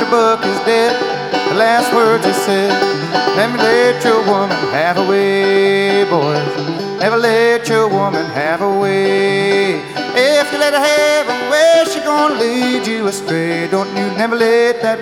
Dr. Buck is dead. The last words he said, never let your woman have her way, boys. Never let your woman have her way. If you let her have her way, she gonna lead you astray. Don't you never let that